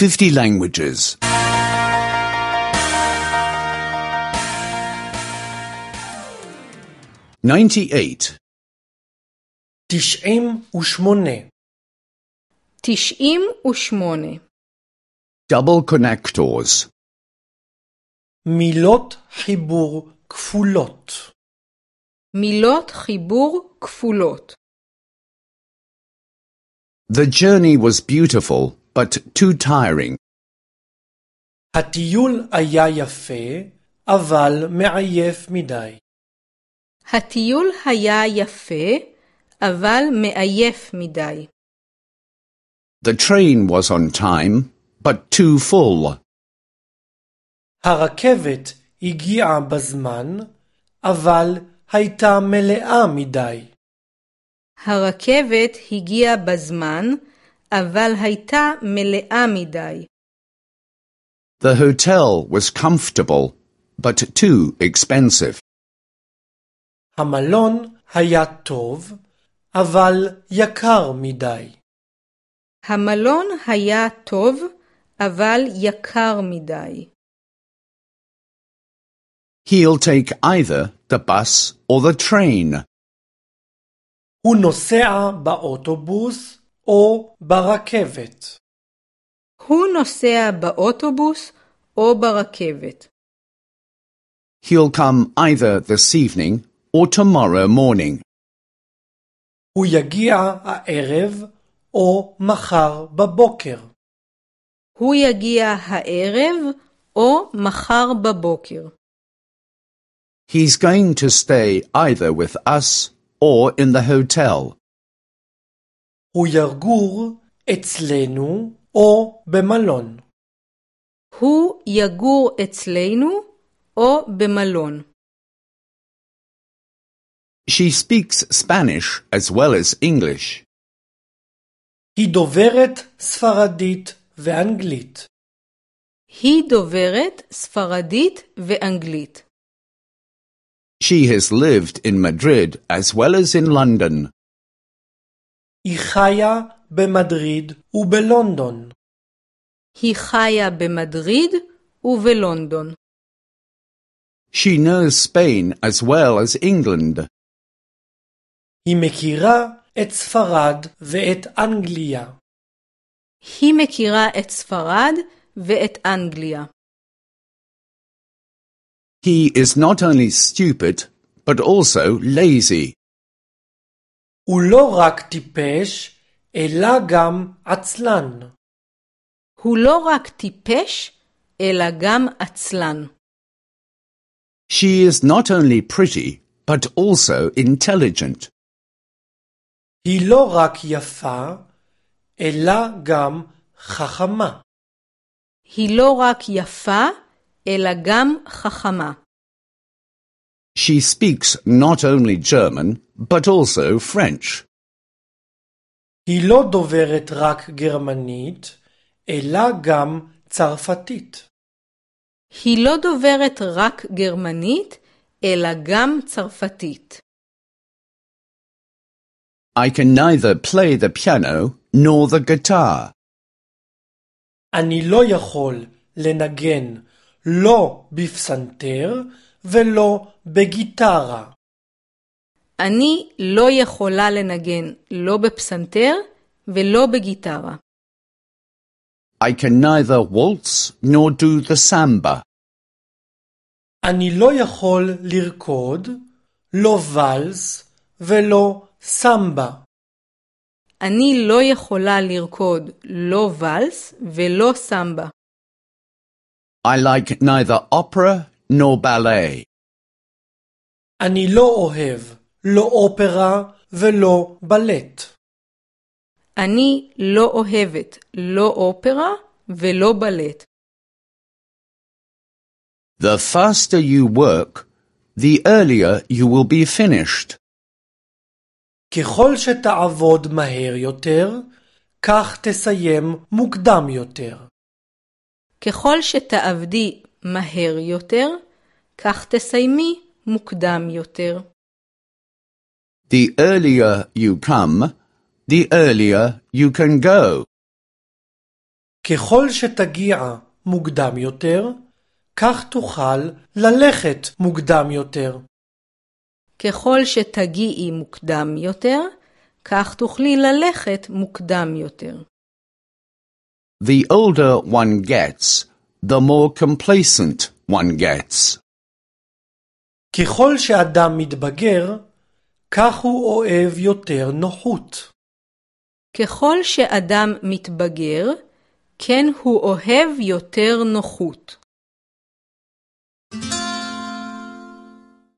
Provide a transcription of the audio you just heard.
50 languages. 98. 98. 98. Double connectors. מילות חיבור כפולות. מילות חיבור כפולות. The journey was beautiful, but too tiring. הטיול היה יפה, אבל מעייף מדי. הטיול היה יפה, אבל מעייף מדי. The train was on time, but too full. הרכבת הגיעה בזמן, אבל הייתה מלאה מדי. הרכבת הגיעה בזמן, אבל הייתה מלאה מדי. The hotel was comfortable, but too expensive. המלון היה טוב, אבל יקר מדי. המלון היה טוב, אבל יקר מדי. He'll take either the bus or the train. הוא נוסע באוטובוס או ברכבת. הוא נוסע באוטובוס או ברכבת. He'll come either this evening or tomorrow morning. הוא יגיע הערב או מחר בבוקר. הוא יגיע הערב או מחר בבוקר. He's going to stay either with us or in the hotel. הוא יגור אצלנו או במלון. הוא יגור אצלנו או במלון. She speaks Spanish as well as English. היא דוברת ספרדית ואנגלית. היא דוברת ספרדית ואנגלית. She has lived in Madrid as well as in London. היא חיה במדריד ובלונדון. היא חיה במדריד ובלונדון. She knows Spain as well as England. היא מכירה את ספרד ואת אנגליה. היא מכירה את ספרד ואת אנגליה. He is not only stupid, but also lazy. הוא לא רק טיפש, אלא גם עצלן. הוא לא רק טיפש, אלא גם עצלן. She is not only pretty, but also intelligent. היא לא רק יפה, אלא גם חכמה. היא לא רק יפה, אלא גם חכמה. She speaks not only German, but also French. היא לא דוברת רק גרמנית, אלא גם צרפתית. היא לא דוברת רק גרמנית, אלא גם צרפתית. I can neither play the piano nor the guitar. אני לא יכול לנגן לא בפסנתר ולא בגיטרה. אני לא יכולה לנגן לא בפסנתר ולא בגיטרה. I can neither waltz nor do the samba. אני לא יכול לרקוד לא ולס ולא סמבה. אני לא יכולה לרקוד לא ולס ולא סמבה. I like neither opera nor ballet. אני לא אוהב לא אופרה ולא בלט. אני לא אוהבת לא אופרה ולא בלט. The faster you work, the earlier you will be finished. ככל שתעבוד מהר יותר, כך תסיים מוקדם יותר. ככל שתעבדי מהר יותר, כך תסיימי מוקדם יותר. The earlier you come, the earlier you can go. ככל שתגיע מוקדם יותר, כך תוכל ללכת מוקדם יותר. ככל שתגיעי מוקדם יותר, כך תוכלי ללכת מוקדם יותר. The older one gets, the more complacent one gets. ככל שאדם מתבגר, כך הוא אוהב יותר נוחות. ככל שאדם מתבגר, כן הוא אוהב יותר נוחות.